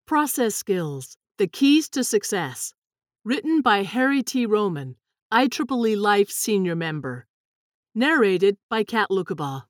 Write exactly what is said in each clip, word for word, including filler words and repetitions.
Process Skills, The Keys to Success. Written by Harry T. Roman, I triple E Life Senior Member. Narrated by Kat Lukabaugh.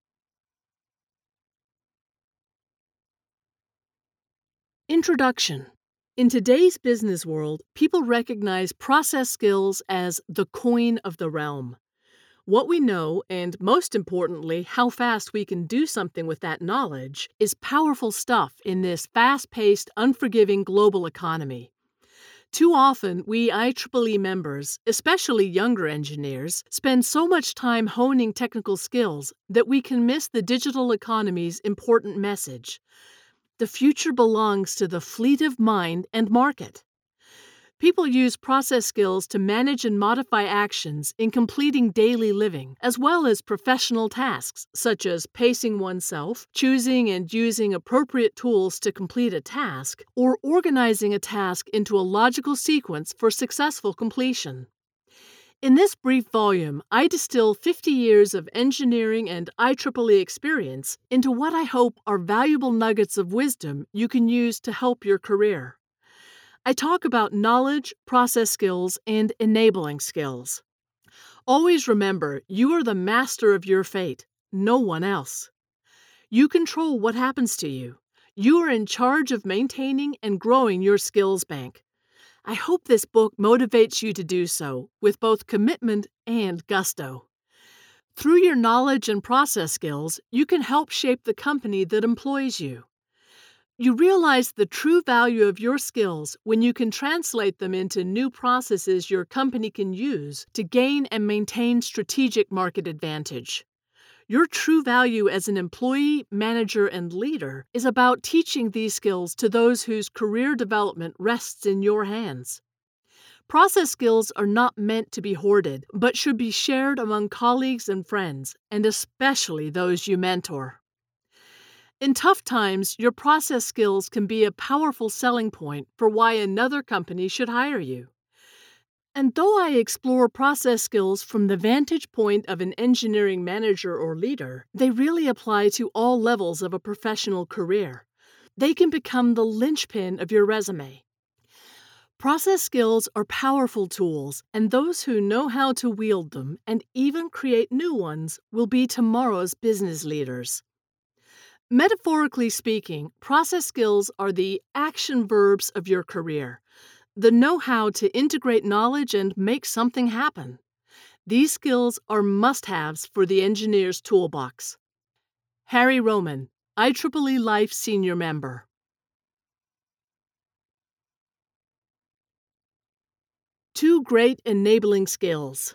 Introduction. In today's business world, people recognize process skills as the coin of the realm. What we know, and most importantly, how fast we can do something with that knowledge, is powerful stuff in this fast-paced, unforgiving global economy. Too often, we I triple E members, especially younger engineers, spend so much time honing technical skills that we can miss the digital economy's important message. The future belongs to the fleet of mind and market. People use process skills to manage and modify actions in completing daily living, as well as professional tasks, such as pacing oneself, choosing and using appropriate tools to complete a task, or organizing a task into a logical sequence for successful completion. In this brief volume, I distill fifty years of engineering and I triple E experience into what I hope are valuable nuggets of wisdom you can use to help your career. I talk about knowledge, process skills, and enabling skills. Always remember, you are the master of your fate, no one else. You control what happens to you. You are in charge of maintaining and growing your skills bank. I hope this book motivates you to do so, with both commitment and gusto. Through your knowledge and process skills, you can help shape the company that employs you. You realize the true value of your skills when you can translate them into new processes your company can use to gain and maintain strategic market advantage. Your true value as an employee, manager, and leader is about teaching these skills to those whose career development rests in your hands. Process skills are not meant to be hoarded, but should be shared among colleagues and friends, and especially those you mentor. In tough times, your process skills can be a powerful selling point for why another company should hire you. And though I explore process skills from the vantage point of an engineering manager or leader, they really apply to all levels of a professional career. They can become the linchpin of your resume. Process skills are powerful tools, and those who know how to wield them and even create new ones will be tomorrow's business leaders. Metaphorically speaking, process skills are the action verbs of your career, the know-how to integrate knowledge and make something happen. These skills are must-haves for the engineer's toolbox. Harry Roman, I triple E Life Senior Member. Two great enabling skills.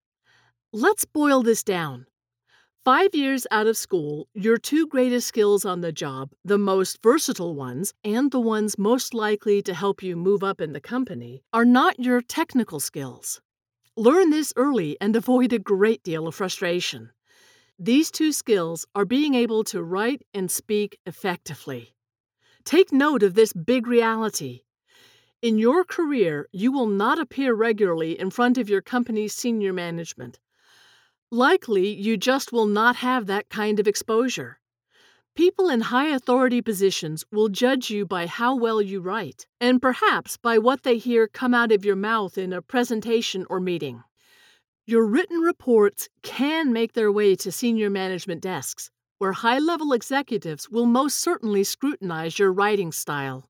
Let's boil this down. Five years out of school, your two greatest skills on the job, the most versatile ones, and the ones most likely to help you move up in the company, are not your technical skills. Learn this early and avoid a great deal of frustration. These two skills are being able to write and speak effectively. Take note of this big reality. In your career, you will not appear regularly in front of your company's senior management. Likely, you just will not have that kind of exposure. People in high authority positions will judge you by how well you write, and perhaps by what they hear come out of your mouth in a presentation or meeting. Your written reports can make their way to senior management desks, where high-level executives will most certainly scrutinize your writing style.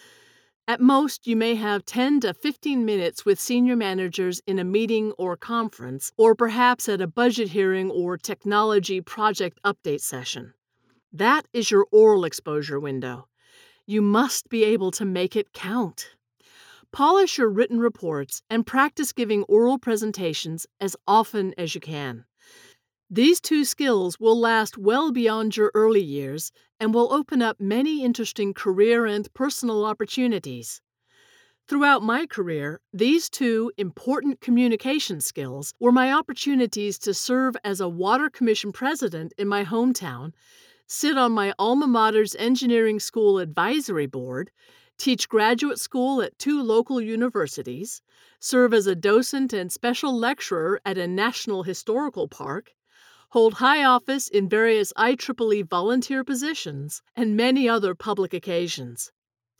At most, you may have ten to fifteen minutes with senior managers in a meeting or conference, or perhaps at a budget hearing or technology project update session. That is your oral exposure window. You must be able to make it count. Polish your written reports and practice giving oral presentations as often as you can. These two skills will last well beyond your early years and will open up many interesting career and personal opportunities. Throughout my career, these two important communication skills were my opportunities to serve as a water commission president in my hometown, sit on my alma mater's engineering school advisory board, teach graduate school at two local universities, serve as a docent and special lecturer at a national historical park, hold high office in various I triple E volunteer positions, and many other public occasions.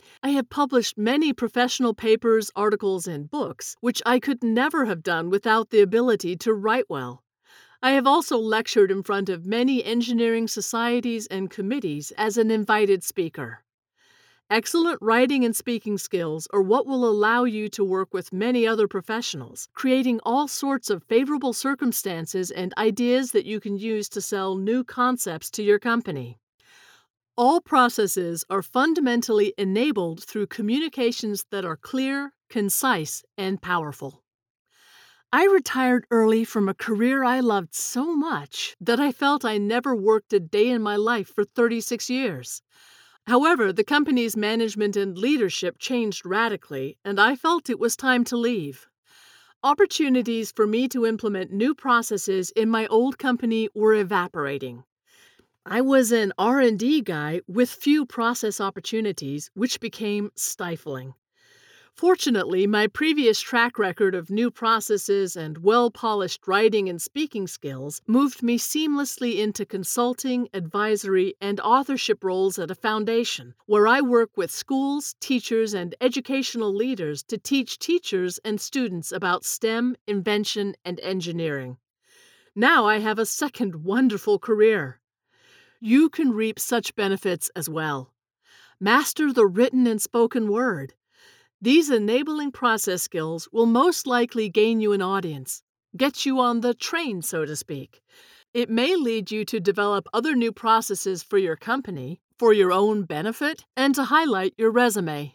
I have published many professional papers, articles, and books, which I could never have done without the ability to write well. I have also lectured in front of many engineering societies and committees as an invited speaker. Excellent writing and speaking skills are what will allow you to work with many other professionals, creating all sorts of favorable circumstances and ideas that you can use to sell new concepts to your company. All processes are fundamentally enabled through communications that are clear, concise, and powerful. I retired early from a career I loved so much that I felt I never worked a day in my life for thirty-six years. However, the company's management and leadership changed radically, and I felt it was time to leave. Opportunities for me to implement new processes in my old company were evaporating. I was an R and D guy with few process opportunities, which became stifling. Fortunately, my previous track record of new processes and well-polished writing and speaking skills moved me seamlessly into consulting, advisory, and authorship roles at a foundation, where I work with schools, teachers, and educational leaders to teach teachers and students about STEM, invention, and engineering. Now I have a second wonderful career. You can reap such benefits as well. Master the written and spoken word. These enabling process skills will most likely gain you an audience, get you on the train, so to speak. It may lead you to develop other new processes for your company, for your own benefit, and to highlight your resume.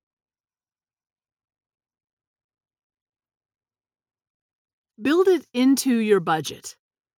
Build it into your budget.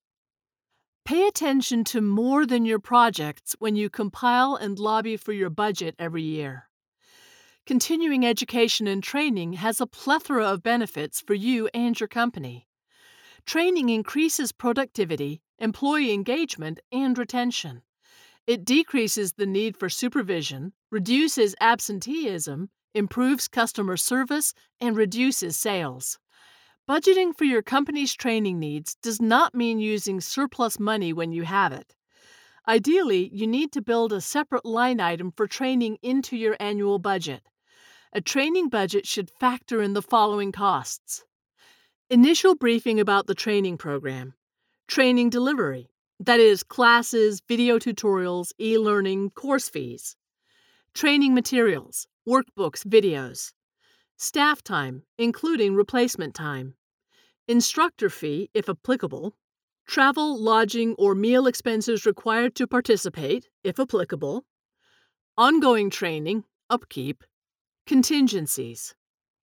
Pay attention to more than your projects when you compile and lobby for your budget every year. Continuing education and training has a plethora of benefits for you and your company. Training increases productivity, employee engagement, and retention. It decreases the need for supervision, reduces absenteeism, improves customer service, and reduces sales. Budgeting for your company's training needs does not mean using surplus money when you have it. Ideally, you need to build a separate line item for training into your annual budget. A training budget should factor in the following costs. Initial briefing about the training program. Training delivery, that is, classes, video tutorials, e-learning, course fees. Training materials, workbooks, videos. Staff time, including replacement time. Instructor fee, if applicable. Travel, lodging, or meal expenses required to participate, if applicable. Ongoing training, upkeep. Contingencies.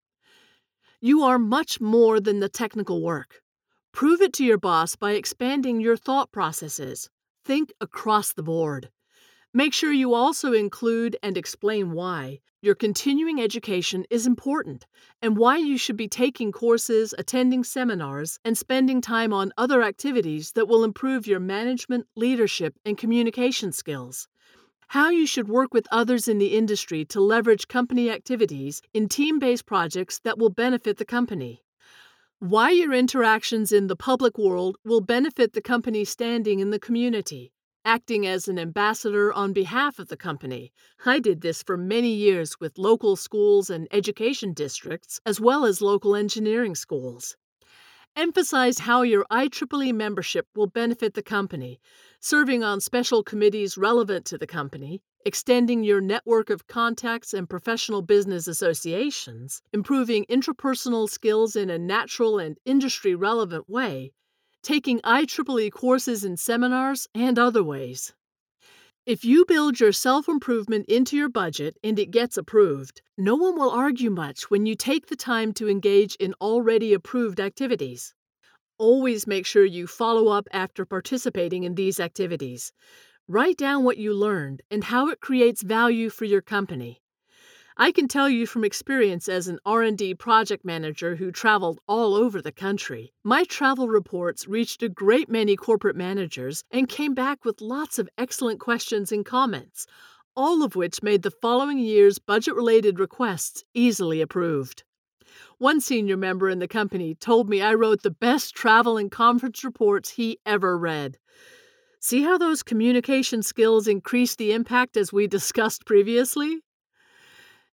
You are much more than the technical work. Prove it to your boss by expanding your thought processes. Think across the board. Make sure you also include and explain why your continuing education is important and why you should be taking courses, attending seminars, and spending time on other activities that will improve your management, leadership, and communication skills. How you should work with others in the industry to leverage company activities in team-based projects that will benefit the company. Why your interactions in the public world will benefit the company's standing in the community, acting as an ambassador on behalf of the company. I did this for many years with local schools and education districts, as well as local engineering schools. Emphasize how your I triple E membership will benefit the company, serving on special committees relevant to the company, extending your network of contacts and professional business associations, improving intrapersonal skills in a natural and industry-relevant way, taking I triple E courses and seminars, and other ways. If you build your self-improvement into your budget and it gets approved, no one will argue much when you take the time to engage in already approved activities. Always make sure you follow up after participating in these activities. Write down what you learned and how it creates value for your company. I can tell you from experience as an R and D project manager who traveled all over the country, my travel reports reached a great many corporate managers and came back with lots of excellent questions and comments, all of which made the following year's budget-related requests easily approved. One senior member in the company told me I wrote the best travel and conference reports he ever read. See how those communication skills increase the impact as we discussed previously?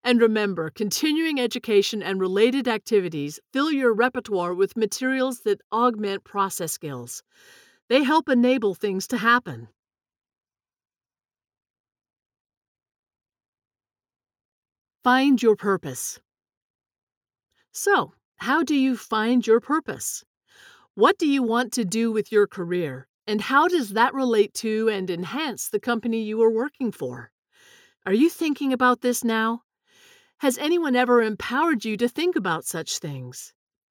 And remember, continuing education and related activities fill your repertoire with materials that augment process skills. They help enable things to happen. Find your purpose. So, how do you find your purpose? What do you want to do with your career? And how does that relate to and enhance the company you are working for? Are you thinking about this now? Has anyone ever empowered you to think about such things?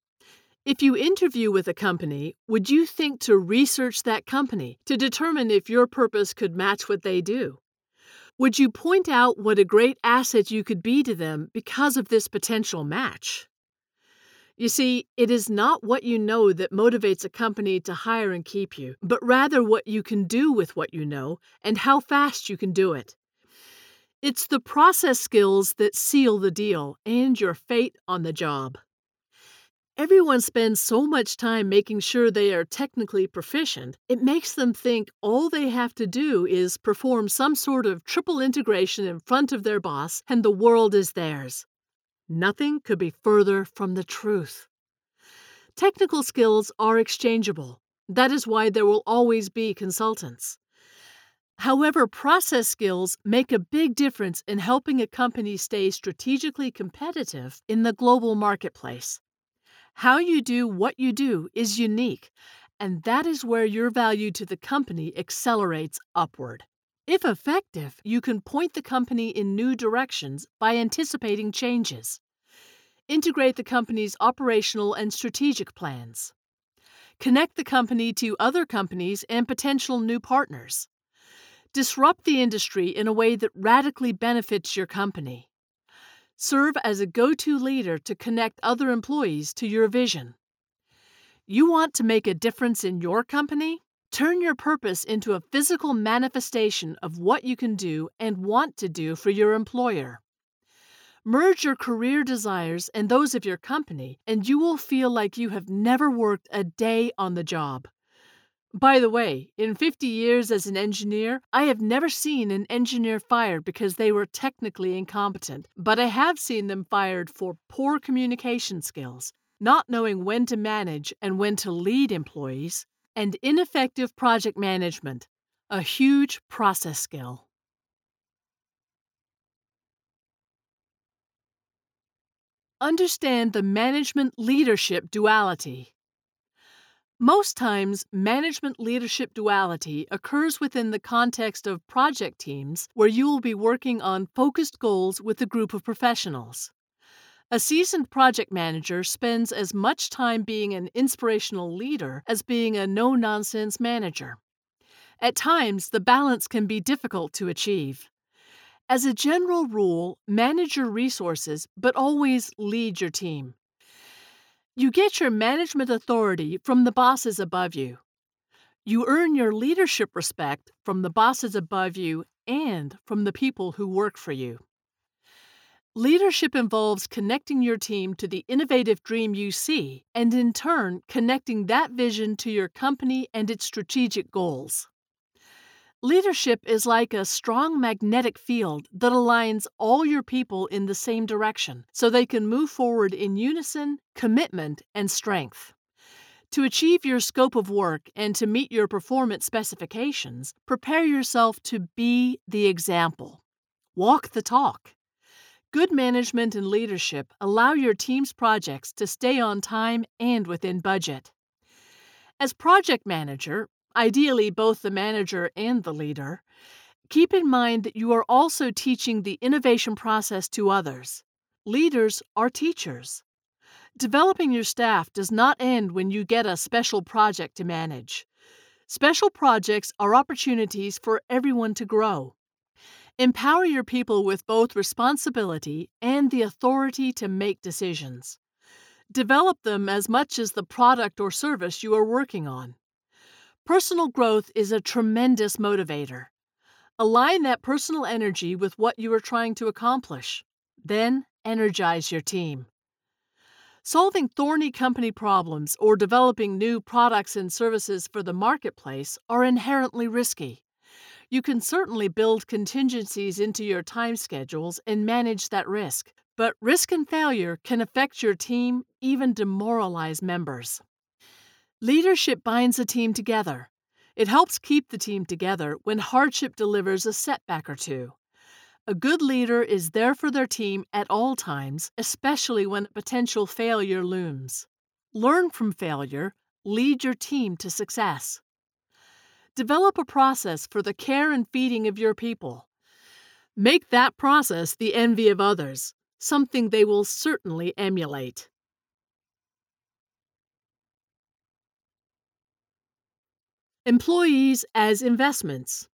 If you interview with a company, would you think to research that company to determine if your purpose could match what they do? Would you point out what a great asset you could be to them because of this potential match? You see, it is not what you know that motivates a company to hire and keep you, but rather what you can do with what you know and how fast you can do it. It's the process skills that seal the deal and your fate on the job. Everyone spends so much time making sure they are technically proficient, it makes them think all they have to do is perform some sort of triple integration in front of their boss and the world is theirs. Nothing could be further from the truth. Technical skills are exchangeable. That is why there will always be consultants. However, process skills make a big difference in helping a company stay strategically competitive in the global marketplace. How you do what you do is unique, and that is where your value to the company accelerates upward. If effective, you can point the company in new directions by anticipating changes. Integrate the company's operational and strategic plans. Connect the company to other companies and potential new partners. Disrupt the industry in a way that radically benefits your company. Serve as a go-to leader to connect other employees to your vision. You want to make a difference in your company? Turn your purpose into a physical manifestation of what you can do and want to do for your employer. Merge your career desires and those of your company, and you will feel like you have never worked a day on the job. By the way, in fifty years as an engineer, I have never seen an engineer fired because they were technically incompetent, but I have seen them fired for poor communication skills, not knowing when to manage and when to lead employees, and ineffective project management, a huge process skill. Understand the management-leadership duality. Most times, management-leadership duality occurs within the context of project teams where you will be working on focused goals with a group of professionals. A seasoned project manager spends as much time being an inspirational leader as being a no-nonsense manager. At times, the balance can be difficult to achieve. As a general rule, manage your resources, but always lead your team. You get your management authority from the bosses above you. You earn your leadership respect from the bosses above you and from the people who work for you. Leadership involves connecting your team to the innovative dream you see, and in turn, connecting that vision to your company and its strategic goals. Leadership is like a strong magnetic field that aligns all your people in the same direction so they can move forward in unison, commitment, and strength. To achieve your scope of work and to meet your performance specifications, prepare yourself to be the example. Walk the talk. Good management and leadership allow your team's projects to stay on time and within budget. As project manager, ideally both the manager and the leader, keep in mind that you are also teaching the innovation process to others. Leaders are teachers. Developing your staff does not end when you get a special project to manage. Special projects are opportunities for everyone to grow. Empower your people with both responsibility and the authority to make decisions. Develop them as much as the product or service you are working on. Personal growth is a tremendous motivator. Align that personal energy with what you are trying to accomplish. Then energize your team. Solving thorny company problems or developing new products and services for the marketplace are inherently risky. You can certainly build contingencies into your time schedules and manage that risk, but risk and failure can affect your team, even demoralize members. Leadership binds a team together. It helps keep the team together when hardship delivers a setback or two. A good leader is there for their team at all times, especially when a potential failure looms. Learn from failure, lead your team to success. Develop a process for the care and feeding of your people. Make that process the envy of others, something they will certainly emulate. Employees as investments.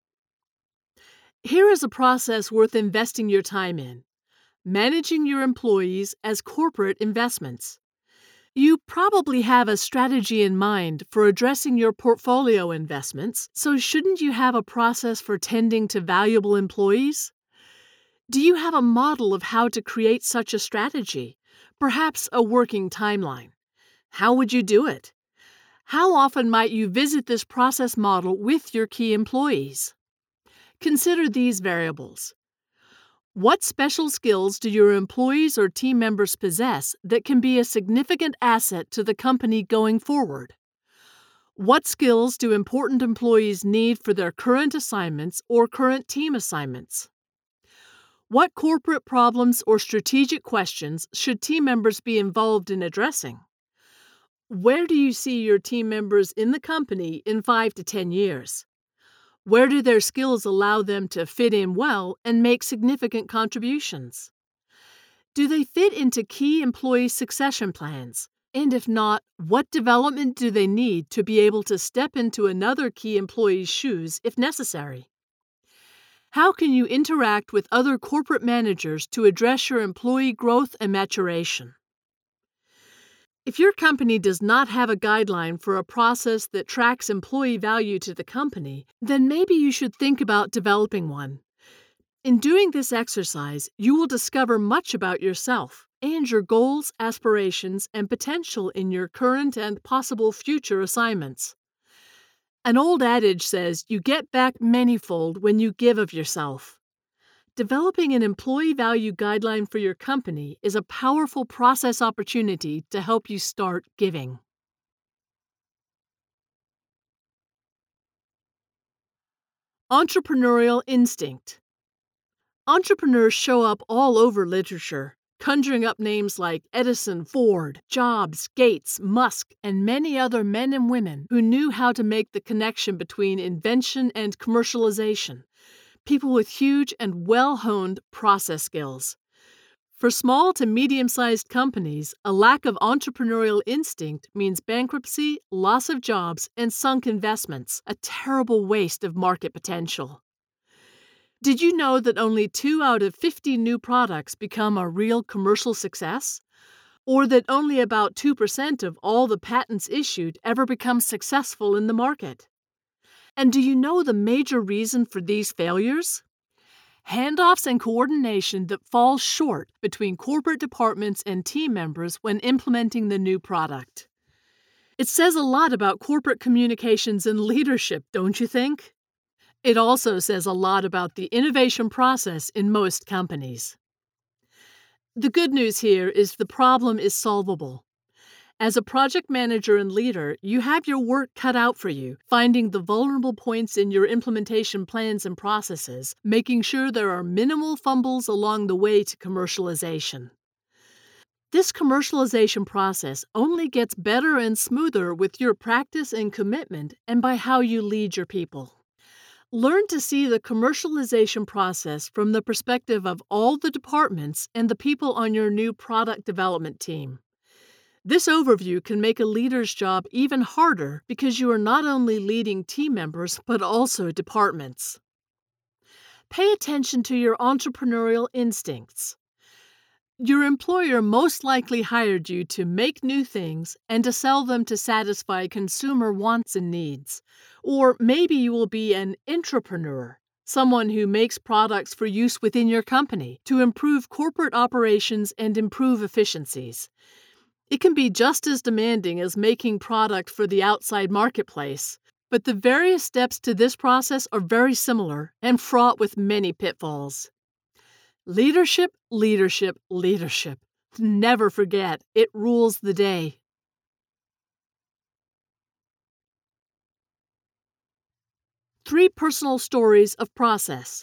Here is a process worth investing your time in: managing your employees as corporate investments. You probably have a strategy in mind for addressing your portfolio investments, so shouldn't you have a process for tending to valuable employees? Do you have a model of how to create such a strategy? Perhaps a working timeline. How would you do it? How often might you visit this process model with your key employees? Consider these variables. What special skills do your employees or team members possess that can be a significant asset to the company going forward? What skills do important employees need for their current assignments or current team assignments? What corporate problems or strategic questions should team members be involved in addressing? Where do you see your team members in the company in five to ten years? Where do their skills allow them to fit in well and make significant contributions? Do they fit into key employee succession plans? And if not, what development do they need to be able to step into another key employee's shoes if necessary? How can you interact with other corporate managers to address your employee growth and maturation? If your company does not have a guideline for a process that tracks employee value to the company, then maybe you should think about developing one. In doing this exercise, you will discover much about yourself and your goals, aspirations, and potential in your current and possible future assignments. An old adage says you get back manyfold when you give of yourself. Developing an employee value guideline for your company is a powerful process opportunity to help you start giving. Entrepreneurial instinct. Entrepreneurs show up all over literature, conjuring up names like Edison, Ford, Jobs, Gates, Musk, and many other men and women who knew how to make the connection between invention and commercialization. People with huge and well-honed process skills. For small to medium-sized companies, a lack of entrepreneurial instinct means bankruptcy, loss of jobs, and sunk investments, a terrible waste of market potential. Did you know that only two out of fifty new products become a real commercial success? Or that only about two percent of all the patents issued ever become successful in the market? And do you know the major reason for these failures? Handoffs and coordination that fall short between corporate departments and team members when implementing the new product. It says a lot about corporate communications and leadership, don't you think? It also says a lot about the innovation process in most companies. The good news here is the problem is solvable. As a project manager and leader, you have your work cut out for you, finding the vulnerable points in your implementation plans and processes, making sure there are minimal fumbles along the way to commercialization. This commercialization process only gets better and smoother with your practice and commitment and by how you lead your people. Learn to see the commercialization process from the perspective of all the departments and the people on your new product development team. This overview can make a leader's job even harder because you are not only leading team members but also departments. Pay attention to your entrepreneurial instincts. Your employer most likely hired you to make new things and to sell them to satisfy consumer wants and needs. Or maybe you will be an intrapreneur, someone who makes products for use within your company to improve corporate operations and improve efficiencies. It can be just as demanding as making product for the outside marketplace. But the various steps to this process are very similar and fraught with many pitfalls. Leadership, leadership, leadership. Never forget, it rules the day. Three personal stories of process.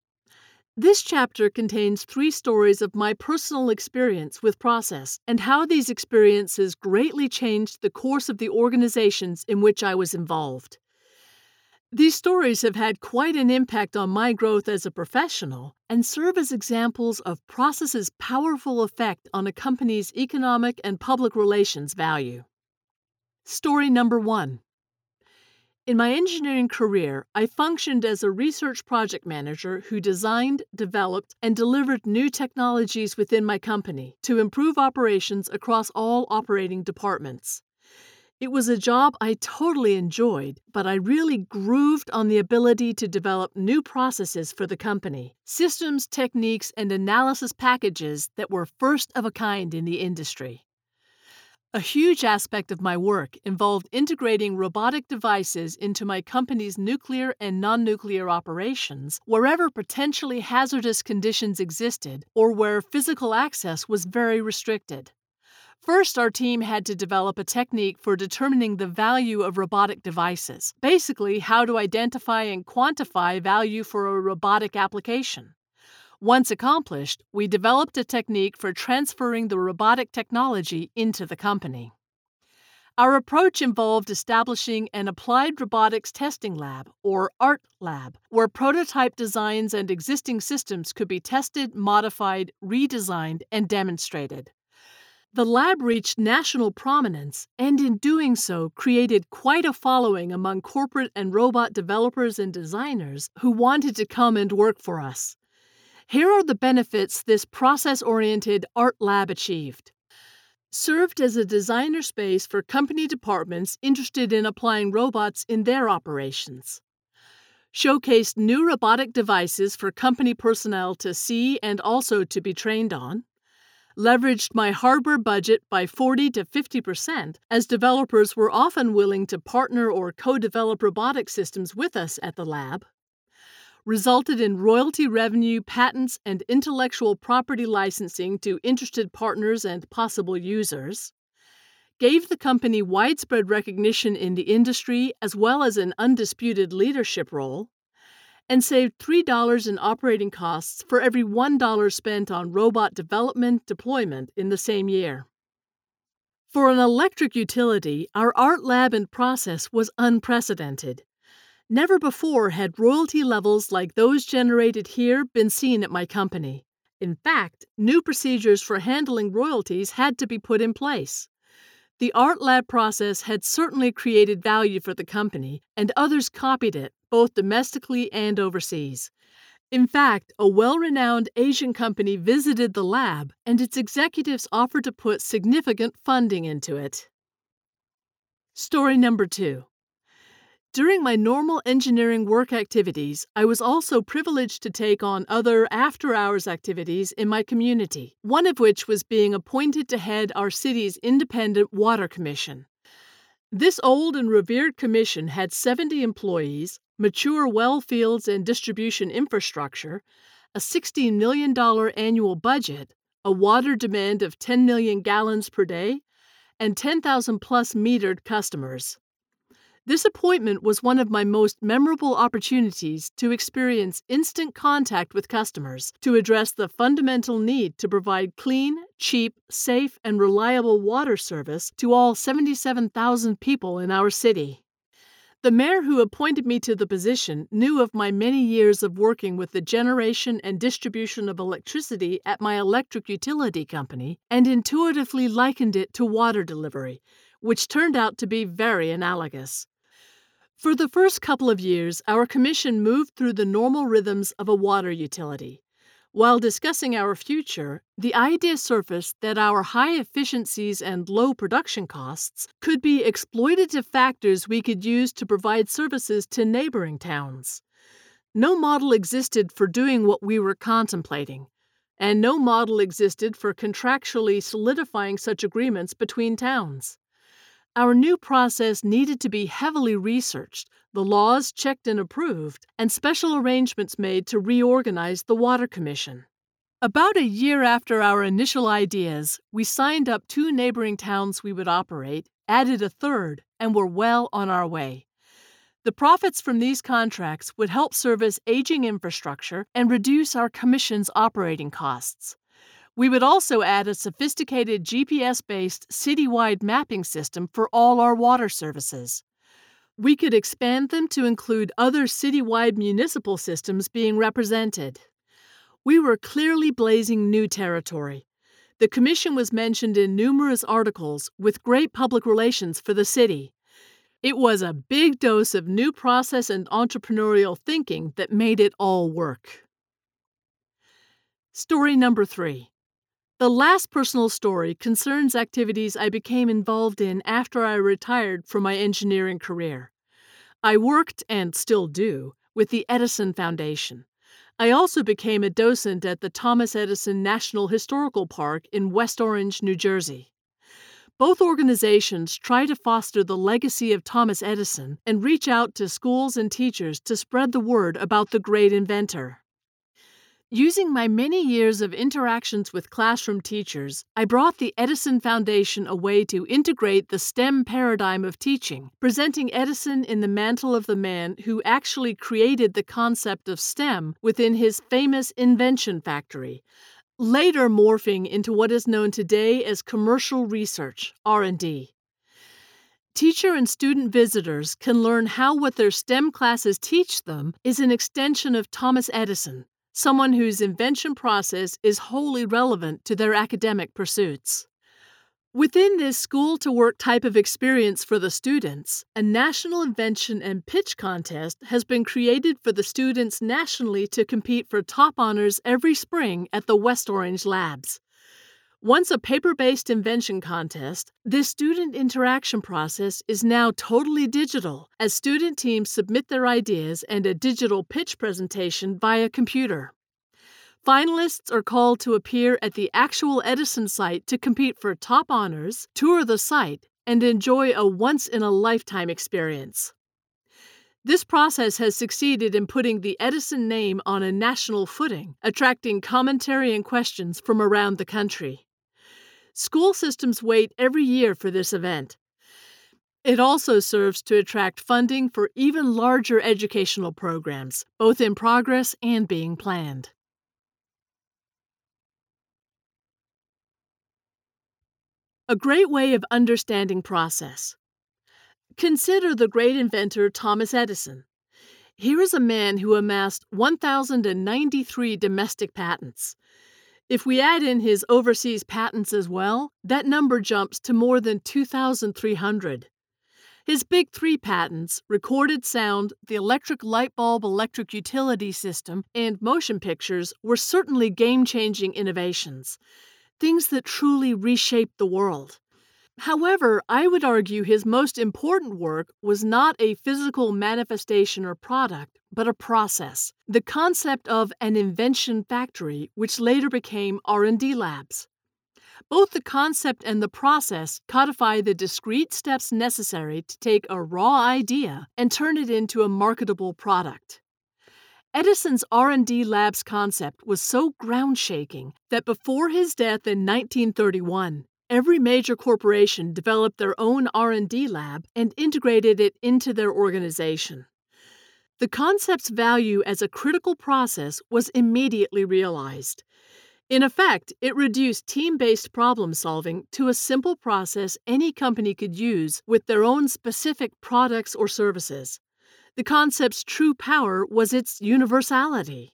This chapter contains three stories of my personal experience with process and how these experiences greatly changed the course of the organizations in which I was involved. These stories have had quite an impact on my growth as a professional and serve as examples of process's powerful effect on a company's economic and public relations value. Story number one. In my engineering career, I functioned as a research project manager who designed, developed, and delivered new technologies within my company to improve operations across all operating departments. It was a job I totally enjoyed, but I really grooved on the ability to develop new processes for the company, systems, techniques, and analysis packages that were first of a kind in the industry. A huge aspect of my work involved integrating robotic devices into my company's nuclear and non-nuclear operations wherever potentially hazardous conditions existed or where physical access was very restricted. First, our team had to develop a technique for determining the value of robotic devices, basically how to identify and quantify value for a robotic application. Once accomplished, we developed a technique for transferring the robotic technology into the company. Our approach involved establishing an applied robotics testing lab, or ART lab, where prototype designs and existing systems could be tested, modified, redesigned, and demonstrated. The lab reached national prominence and in doing so created quite a following among corporate and robot developers and designers who wanted to come and work for us. Here are the benefits this process-oriented ART lab achieved. Served as a designer space for company departments interested in applying robots in their operations. Showcased new robotic devices for company personnel to see and also to be trained on. Leveraged my hardware budget by forty to fifty percent, as developers were often willing to partner or co-develop robotic systems with us at the lab. Resulted in royalty revenue, patents, and intellectual property licensing to interested partners and possible users. Gave the company widespread recognition in the industry as well as an undisputed leadership role. And saved three dollars in operating costs for every one dollar spent on robot development deployment in the same year. For an electric utility, our ART lab and process was unprecedented. Never before had royalty levels like those generated here been seen at my company. In fact, new procedures for handling royalties had to be put in place. The ART lab process had certainly created value for the company, and others copied it, both domestically and overseas. In fact, a well-renowned Asian company visited the lab, and its executives offered to put significant funding into it. Story number two. During my normal engineering work activities, I was also privileged to take on other after-hours activities in my community, one of which was being appointed to head our city's Independent Water Commission. This old and revered commission had seventy employees, mature well fields and distribution infrastructure, a sixteen million dollars annual budget, a water demand of ten million gallons per day, and ten thousand plus metered customers. This appointment was one of my most memorable opportunities to experience instant contact with customers to address the fundamental need to provide clean, cheap, safe, and reliable water service to all seventy-seven thousand people in our city. The mayor who appointed me to the position knew of my many years of working with the generation and distribution of electricity at my electric utility company and intuitively likened it to water delivery, which turned out to be very analogous. For the first couple of years, our commission moved through the normal rhythms of a water utility. While discussing our future, the idea surfaced that our high efficiencies and low production costs could be exploitative factors we could use to provide services to neighboring towns. No model existed for doing what we were contemplating, and no model existed for contractually solidifying such agreements between towns. Our new process needed to be heavily researched, the laws checked and approved, and special arrangements made to reorganize the Water Commission. About a year after our initial ideas, we signed up two neighboring towns we would operate, added a third, and were well on our way. The profits from these contracts would help service aging infrastructure and reduce our commission's operating costs. We would also add a sophisticated G P S-based citywide mapping system for all our water services. We could expand them to include other citywide municipal systems being represented. We were clearly blazing new territory. The commission was mentioned in numerous articles with great public relations for the city. It was a big dose of new process and entrepreneurial thinking that made it all work. Story number three. The last personal story concerns activities I became involved in after I retired from my engineering career. I worked, and still do, with the Edison Foundation. I also became a docent at the Thomas Edison National Historical Park in West Orange, New Jersey. Both organizations try to foster the legacy of Thomas Edison and reach out to schools and teachers to spread the word about the great inventor. Using my many years of interactions with classroom teachers, I brought the Edison Foundation a way to integrate the STEM paradigm of teaching, presenting Edison in the mantle of the man who actually created the concept of STEM within his famous invention factory, later morphing into what is known today as commercial research, R and D. Teacher and student visitors can learn how what their STEM classes teach them is an extension of Thomas Edison, someone whose invention process is wholly relevant to their academic pursuits. Within this school-to-work type of experience for the students, a national invention and pitch contest has been created for the students nationally to compete for top honors every spring at the West Orange Labs. Once a paper-based invention contest, this student interaction process is now totally digital as student teams submit their ideas and a digital pitch presentation via computer. Finalists are called to appear at the actual Edison site to compete for top honors, tour the site, and enjoy a once-in-a-lifetime experience. This process has succeeded in putting the Edison name on a national footing, attracting commentary and questions from around the country. School systems wait every year for this event. It also serves to attract funding for even larger educational programs, both in progress and being planned. A great way of understanding process. Consider the great inventor Thomas Edison. Here is a man who amassed one thousand ninety-three domestic patents. If we add in his overseas patents as well, that number jumps to more than two thousand three hundred. His big three patents, recorded sound, the electric light bulb electric utility system, and motion pictures, were certainly game-changing innovations, things that truly reshaped the world. However, I would argue his most important work was not a physical manifestation or product, but a process, the concept of an invention factory, which later became R and D labs. Both the concept and the process codify the discrete steps necessary to take a raw idea and turn it into a marketable product. Edison's R and D labs concept was so ground-shaking that before his death in nineteen thirty-one, every major corporation developed their own R and D lab and integrated it into their organization. The concept's value as a critical process was immediately realized. In effect, it reduced team-based problem-solving to a simple process any company could use with their own specific products or services. The concept's true power was its universality.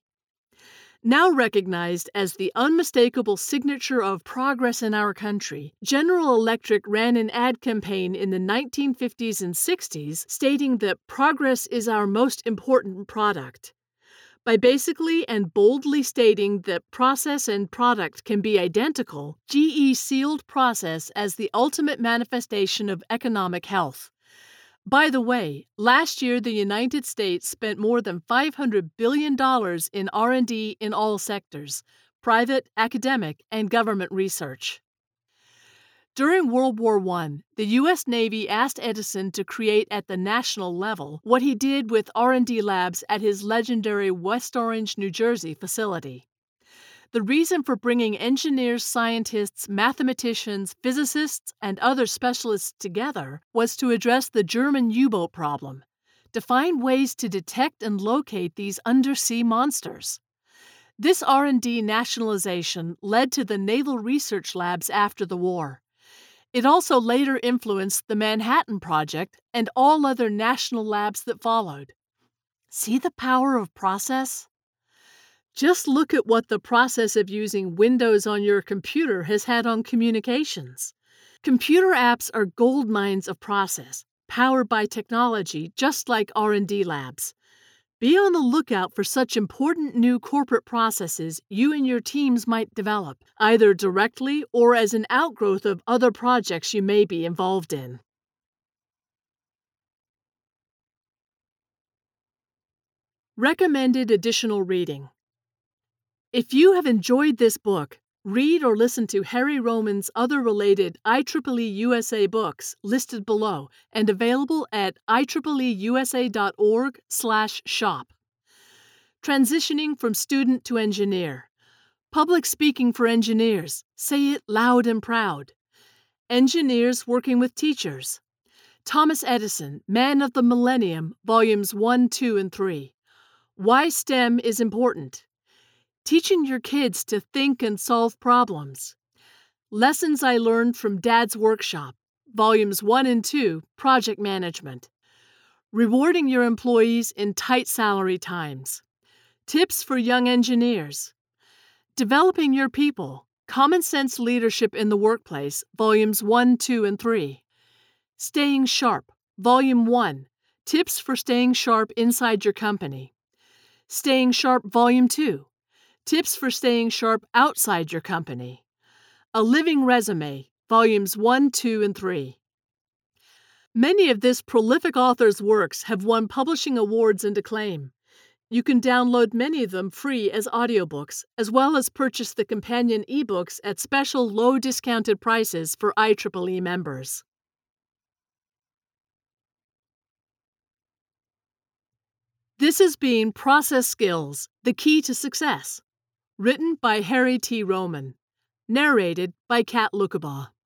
Now recognized as the unmistakable signature of progress in our country, General Electric ran an ad campaign in the nineteen fifties and sixties stating that progress is our most important product. By basically and boldly stating that process and product can be identical, G E sealed process as the ultimate manifestation of economic health. By the way, last year the United States spent more than five hundred billion dollars in R and D in all sectors, private, academic, and government research. During World War One, the U S Navy asked Edison to create at the national level what he did with R and D labs at his legendary West Orange, New Jersey facility. The reason for bringing engineers, scientists, mathematicians, physicists, and other specialists together was to address the German U-boat problem, to find ways to detect and locate these undersea monsters. This R and D nationalization led to the Naval Research Labs after the war. It also later influenced the Manhattan Project and all other national labs that followed. See the power of process? Just look at what the process of using Windows on your computer has had on communications. Computer apps are gold mines of process, powered by technology just like R and D labs. Be on the lookout for such important new corporate processes you and your teams might develop, either directly or as an outgrowth of other projects you may be involved in. Recommended additional reading. If you have enjoyed this book, read or listen to Harry Roman's other related I triple E U S A books listed below and available at I triple E U S A dot org slash shop. Transitioning from student to engineer. Public speaking for engineers. Say it loud and proud. Engineers working with teachers. Thomas Edison, Man of the Millennium, Volumes one, two, and three. Why STEM is important. Teaching your kids to think and solve problems. Lessons I Learned from Dad's Workshop, Volumes one and two, Project Management. Rewarding your employees in tight salary times. Tips for young engineers. Developing Your People, Common Sense Leadership in the Workplace, Volumes one, two, and three. Staying Sharp, Volume one, Tips for Staying Sharp Inside Your Company. Staying Sharp, Volume two, Tips for Staying Sharp Outside Your Company. A Living Resume, Volumes one, two, and three. Many of this prolific author's works have won publishing awards and acclaim. You can download many of them free as audiobooks, as well as purchase the companion ebooks at special low discounted prices for I triple E members. This has been Process Skills, The Key to Success. Written by Harry T. Roman. Narrated by Kat Lukabaugh.